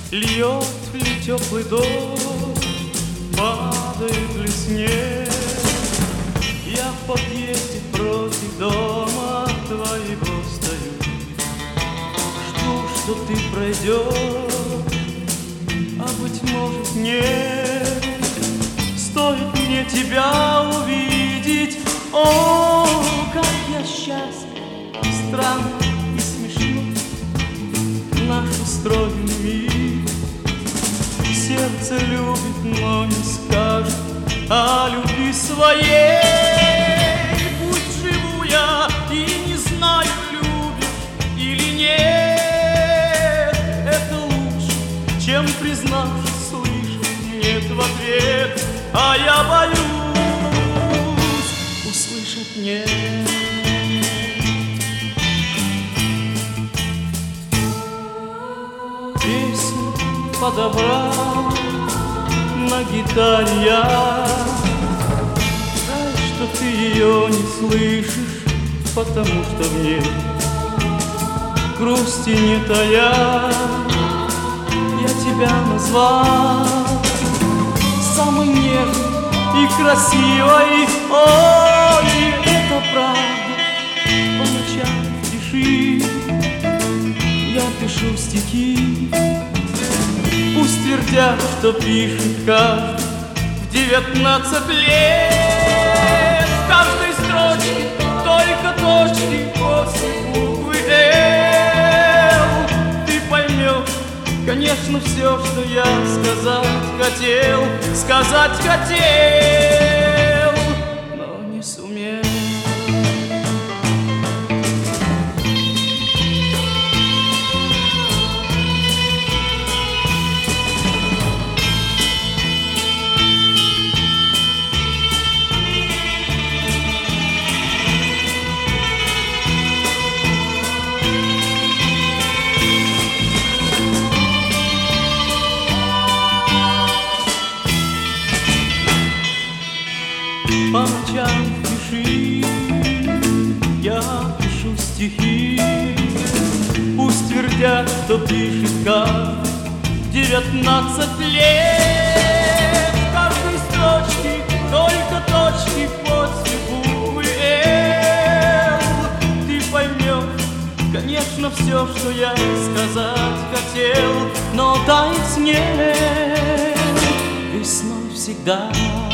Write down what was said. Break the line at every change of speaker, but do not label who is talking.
Льет ли теплый дождь, падает ли снег? Я в подъезде против дома твоего стою, жду, что ты пройдешь, а быть может нет. Стоит мне тебя увидеть, о, как я счастлив, странно и смешно наш устроен мир. Сердце любит, но не скажет о любви своей. Пусть живу я и не знаю, любишь или нет. Это лучше, чем признавшись, слышать нет в ответ. А я боюсь услышать нет. Песню подобрал на гитаре я. Жаль, что ты ее не слышишь, потому что в ней грусти не тая. Я тебя назвал самой нежной и красивой. Ой, это правда, по ночам в тиши я пишу стихи. Пусть твердят, что пишет каждый в 19 лет. В каждой строчке только точки после буквы «Л». Ты поймешь, конечно, все, что я сказать хотел, но не сумел. По ночам в тиши я пишу стихи. Пусть твердят, что пишет каждый в 19 лет. В каждой строчке только точки после буквы «Л». Ты поймешь, конечно, все, что я сказать хотел, но тает снег весной всегда.